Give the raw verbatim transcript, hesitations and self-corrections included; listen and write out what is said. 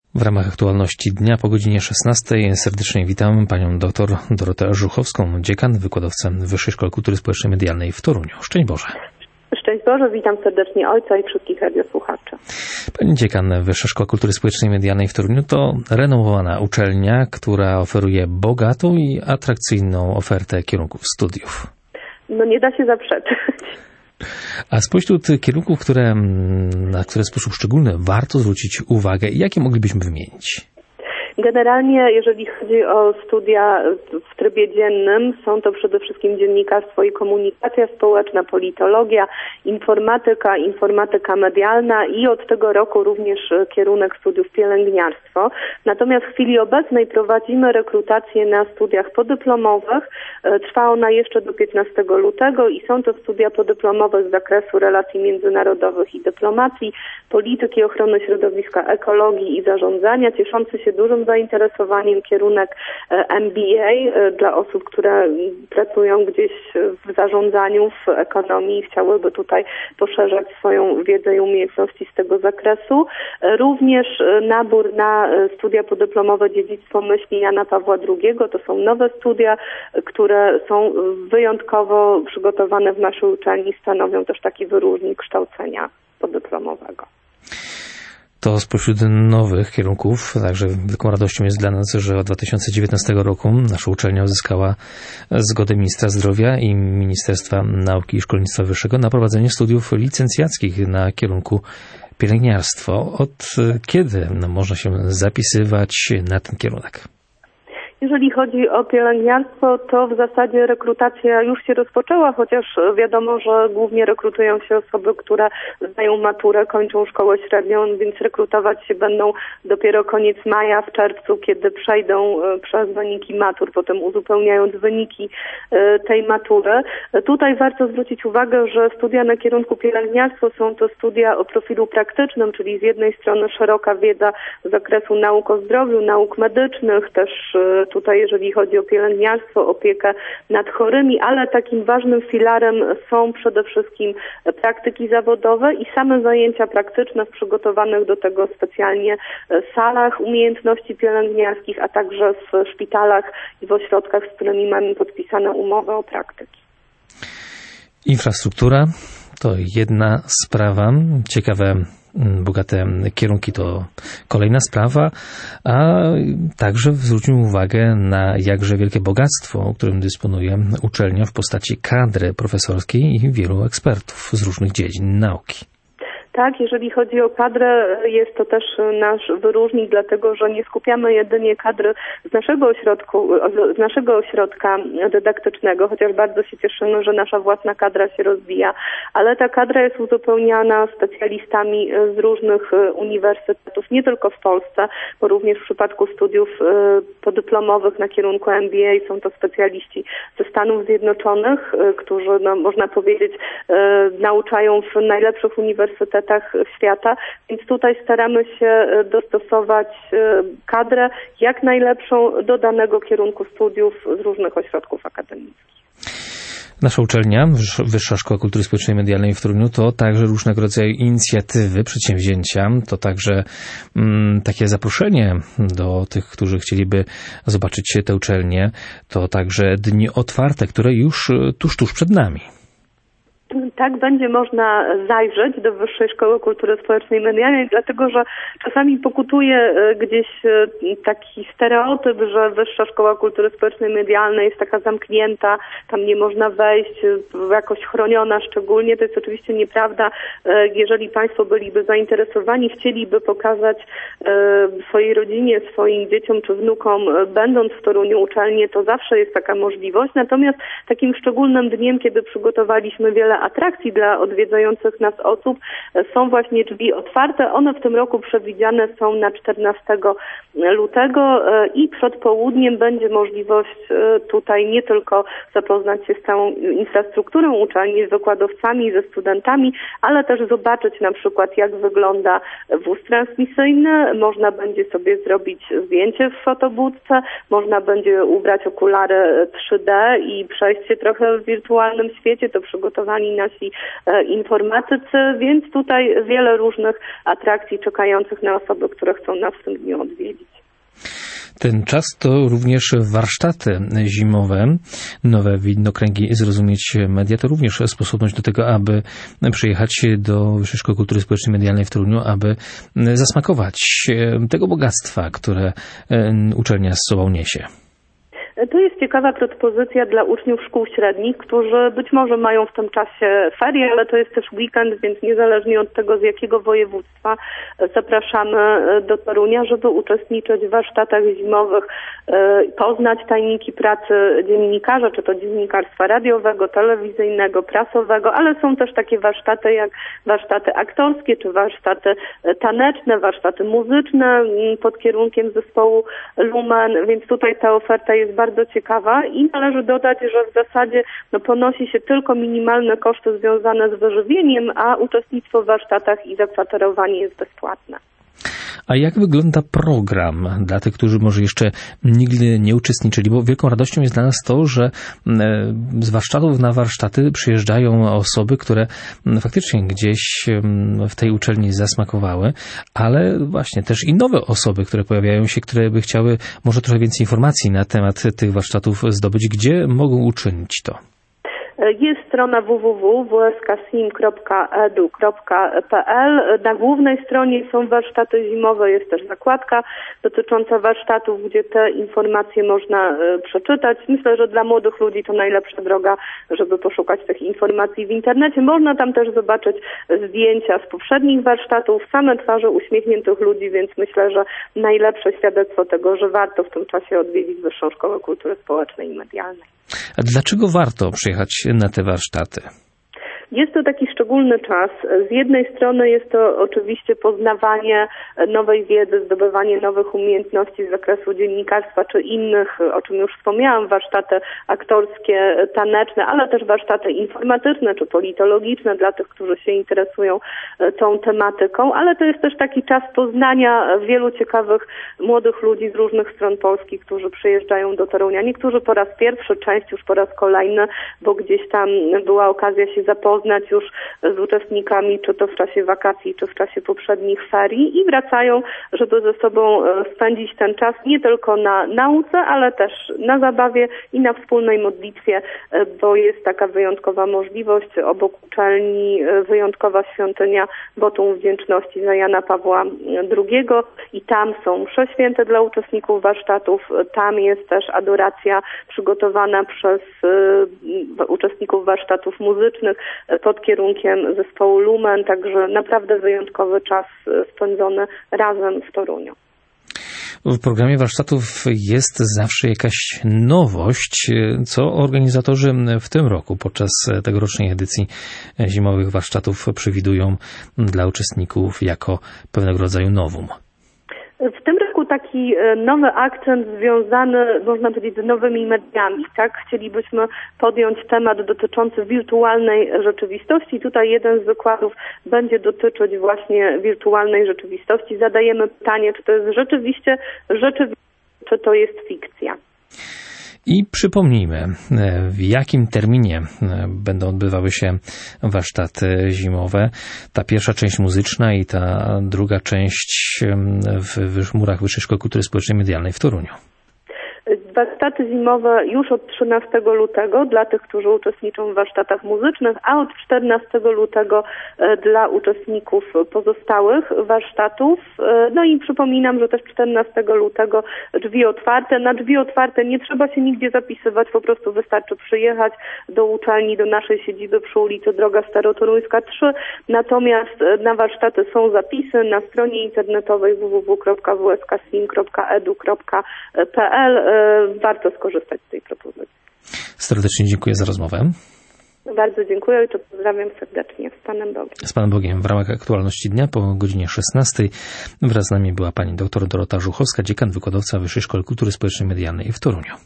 W ramach aktualności dnia po godzinie szesnastej serdecznie witam panią dr Dorotę Żuchowską, dziekan, wykładowcę Wyższej Szkoły Kultury Społecznej i Medialnej w Toruniu. Szczęść Boże. Szczęść Boże, witam serdecznie ojca i wszystkich radiosłuchaczy. Pani dziekan, Wyższa Szkoła Kultury Społecznej i Medialnej w Toruniu to renomowana uczelnia, która oferuje bogatą i atrakcyjną ofertę kierunków studiów. No nie da się zaprzeczyć. A spośród kierunków, które, na które w sposób szczególny warto zwrócić uwagę, jakie moglibyśmy wymienić? Generalnie, jeżeli chodzi o studia w trybie dziennym, są to przede wszystkim dziennikarstwo i komunikacja społeczna, politologia, informatyka, informatyka medialna i od tego roku również kierunek studiów pielęgniarstwo. Natomiast w chwili obecnej prowadzimy rekrutację na studiach podyplomowych. Trwa ona jeszcze do piętnastego lutego i są to studia podyplomowe z zakresu relacji międzynarodowych i dyplomacji, polityki ochrony środowiska, ekologii i zarządzania, cieszący się dużym zainteresowaniem kierunek M B A dla osób, które pracują gdzieś w zarządzaniu, w ekonomii i chciałyby tutaj poszerzać swoją wiedzę i umiejętności z tego zakresu. Również nabór na studia podyplomowe Dziedzictwo myśli Jana Pawła drugiego. To są nowe studia, które są wyjątkowo przygotowane w naszej uczelni, stanowią też taki wyróżnik kształcenia podyplomowego. To spośród nowych kierunków, także wielką radością jest dla nas, że od dwa tysiące dziewiętnastego roku nasza uczelnia uzyskała zgodę Ministra Zdrowia i Ministerstwa Nauki i Szkolnictwa Wyższego na prowadzenie studiów licencjackich na kierunku pielęgniarstwo. Od kiedy no, można się zapisywać na ten kierunek? Jeżeli chodzi o pielęgniarstwo, to w zasadzie rekrutacja już się rozpoczęła, chociaż wiadomo, że głównie rekrutują się osoby, które zdają maturę, kończą szkołę średnią, więc rekrutować się będą dopiero koniec maja, w czerwcu, kiedy przejdą przez wyniki matur, potem uzupełniając wyniki tej matury. Tutaj warto zwrócić uwagę, że studia na kierunku pielęgniarstwo są to studia o profilu praktycznym, czyli z jednej strony szeroka wiedza z zakresu nauk o zdrowiu, nauk medycznych, też tutaj jeżeli chodzi o pielęgniarstwo, opiekę nad chorymi, ale takim ważnym filarem są przede wszystkim praktyki zawodowe i same zajęcia praktyczne w przygotowanych do tego specjalnie salach umiejętności pielęgniarskich, a także w szpitalach i w ośrodkach, z którymi mamy podpisane umowy o praktyki. Infrastruktura to jedna sprawa. Ciekawe, bogate kierunki to kolejna sprawa, a także zwróćmy uwagę na jakże wielkie bogactwo, którym dysponuje uczelnia w postaci kadry profesorskiej i wielu ekspertów z różnych dziedzin nauki. Tak, jeżeli chodzi o kadrę, jest to też nasz wyróżnik, dlatego że nie skupiamy jedynie kadry z naszego ośrodku, z naszego ośrodka dydaktycznego, chociaż bardzo się cieszymy, że nasza własna kadra się rozwija, ale ta kadra jest uzupełniana specjalistami z różnych uniwersytetów, nie tylko w Polsce, bo również w przypadku studiów podyplomowych na kierunku M B A są to specjaliści ze Stanów Zjednoczonych, którzy, no, można powiedzieć, nauczają w najlepszych uniwersytetach świata, więc tutaj staramy się dostosować kadrę jak najlepszą do danego kierunku studiów z różnych ośrodków akademickich. Nasza uczelnia, Wyższa Szkoła Kultury Społecznej i Medialnej w Toruniu, to także różnego rodzaju inicjatywy, przedsięwzięcia, to także mm, takie zaproszenie do tych, którzy chcieliby zobaczyć tę uczelnię, to także dni otwarte, które już tuż, tuż przed nami. Tak, będzie można zajrzeć do Wyższej Szkoły Kultury Społecznej i Medialnej, dlatego że czasami pokutuje gdzieś taki stereotyp, że Wyższa Szkoła Kultury Społecznej i Medialnej jest taka zamknięta, tam nie można wejść, jakoś chroniona szczególnie. To jest oczywiście nieprawda. Jeżeli Państwo byliby zainteresowani, chcieliby pokazać swojej rodzinie, swoim dzieciom czy wnukom, będąc w Toruniu uczelnię, to zawsze jest taka możliwość. Natomiast takim szczególnym dniem, kiedy przygotowaliśmy wiele atrakcji dla odwiedzających nas osób, są właśnie drzwi otwarte. One w tym roku przewidziane są na czternastego lutego i przed południem będzie możliwość tutaj nie tylko zapoznać się z całą infrastrukturą uczelni, z wykładowcami, ze studentami, ale też zobaczyć na przykład, jak wygląda wóz transmisyjny. Można będzie sobie zrobić zdjęcie w fotobudce, można będzie ubrać okulary trzy D i przejść się trochę w wirtualnym świecie. To przygotowanie i nasi informatycy, więc tutaj wiele różnych atrakcji czekających na osoby, które chcą nas w tym dniu odwiedzić. Ten czas to również warsztaty zimowe, nowe widnokręgi Zrozumieć Media, to również sposobność do tego, aby przyjechać do Wyższej Szkoły Kultury Społecznej i Medialnej w Toruniu, aby zasmakować tego bogactwa, które uczelnia z sobą niesie. To jest ciekawa propozycja dla uczniów szkół średnich, którzy być może mają w tym czasie ferie, ale to jest też weekend, więc niezależnie od tego, z jakiego województwa, zapraszamy do Torunia, żeby uczestniczyć w warsztatach zimowych, poznać tajniki pracy dziennikarza, czy to dziennikarstwa radiowego, telewizyjnego, prasowego, ale są też takie warsztaty jak warsztaty aktorskie, czy warsztaty taneczne, warsztaty muzyczne pod kierunkiem zespołu Lumen, więc tutaj ta oferta jest bardzo bardzo ciekawa i należy dodać, że w zasadzie no, ponosi się tylko minimalne koszty związane z wyżywieniem, a uczestnictwo w warsztatach i zakwaterowanie jest bezpłatne. A jak wygląda program dla tych, którzy może jeszcze nigdy nie uczestniczyli? Bo wielką radością jest dla nas to, że z warsztatów na warsztaty przyjeżdżają osoby, które faktycznie gdzieś w tej uczelni zasmakowały, ale właśnie też i nowe osoby, które pojawiają się, które by chciały może trochę więcej informacji na temat tych warsztatów zdobyć. Gdzie mogą uczynić to? Jest strona w w w kropka w s k sim kropka e d u kropka p l. Na głównej stronie są warsztaty zimowe, jest też zakładka dotycząca warsztatów, gdzie te informacje można przeczytać. Myślę, że dla młodych ludzi to najlepsza droga, żeby poszukać tych informacji w internecie. Można tam też zobaczyć zdjęcia z poprzednich warsztatów, same twarze uśmiechniętych ludzi, więc myślę, że najlepsze świadectwo tego, że warto w tym czasie odwiedzić Wyższą Szkołę Kultury Społecznej i Medialnej. A dlaczego warto przyjechać na te warsztaty? Jest to taki szczególny czas. Z jednej strony jest to oczywiście poznawanie nowej wiedzy, zdobywanie nowych umiejętności z zakresu dziennikarstwa czy innych, o czym już wspomniałam, warsztaty aktorskie, taneczne, ale też warsztaty informatyczne czy politologiczne dla tych, którzy się interesują tą tematyką, ale to jest też taki czas poznania wielu ciekawych młodych ludzi z różnych stron Polski, którzy przyjeżdżają do Torunia. Niektórzy po raz pierwszy, część już po raz kolejny, bo gdzieś tam była okazja się zapoznać już z uczestnikami, czy to w czasie wakacji, czy w czasie poprzednich ferii i wracają, żeby ze sobą spędzić ten czas nie tylko na nauce, ale też na zabawie i na wspólnej modlitwie, bo jest taka wyjątkowa możliwość. Obok uczelni wyjątkowa świątynia wotum wdzięczności za Jana Pawła drugiego i tam są msze święte dla uczestników warsztatów, tam jest też adoracja przygotowana przez uczestników warsztatów muzycznych, pod kierunkiem zespołu Lumen, także naprawdę wyjątkowy czas spędzony razem w Toruniu. W programie warsztatów jest zawsze jakaś nowość, co organizatorzy w tym roku podczas tegorocznej edycji zimowych warsztatów przewidują dla uczestników jako pewnego rodzaju novum. W tym roku taki nowy akcent związany, można powiedzieć, z nowymi mediami, tak? Chcielibyśmy podjąć temat dotyczący wirtualnej rzeczywistości. Tutaj jeden z wykładów będzie dotyczyć właśnie wirtualnej rzeczywistości. Zadajemy pytanie, czy to jest rzeczywiście rzeczywistość, czy to jest fikcja. I przypomnijmy, w jakim terminie będą odbywały się warsztaty zimowe. Ta pierwsza część muzyczna i ta druga część w murach Wyższej Szkoły Kultury Społecznej i Medialnej w Toruniu. Warsztaty zimowe już od trzynastego lutego dla tych, którzy uczestniczą w warsztatach muzycznych, a od czternastego lutego dla uczestników pozostałych warsztatów. No i przypominam, że też czternastego lutego drzwi otwarte. Na drzwi otwarte nie trzeba się nigdzie zapisywać, po prostu wystarczy przyjechać do uczelni, do naszej siedziby przy ulicy Droga Starotoruńska trzy. Natomiast na warsztaty są zapisy na stronie internetowej w w w kropka w s k sim kropka e d u kropka p l. Warto skorzystać z tej propozycji. Serdecznie dziękuję za rozmowę. Bardzo dziękuję i to pozdrawiam serdecznie. Z Panem Bogiem. Z Panem Bogiem. W ramach aktualności dnia po godzinie szesnastej wraz z nami była pani dr Dorota Żuchowska, dziekan, wykładowca Wyższej Szkoły Kultury Społecznej i Medialnej w Toruniu.